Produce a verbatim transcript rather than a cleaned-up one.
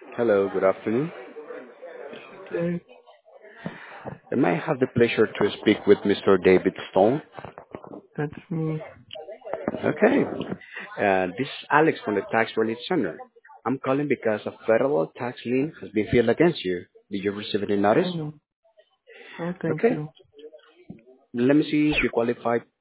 Hello, good afternoon. Okay, I might have the pleasure to speak with Mister David Stone. that's me. Okay. Uh, this is Alex from the Tax Relief Center. I'm calling because a federal tax lien has been filed against you. Did you receive any notice? I know. Oh, thank Okay. you. Let me see if you qualify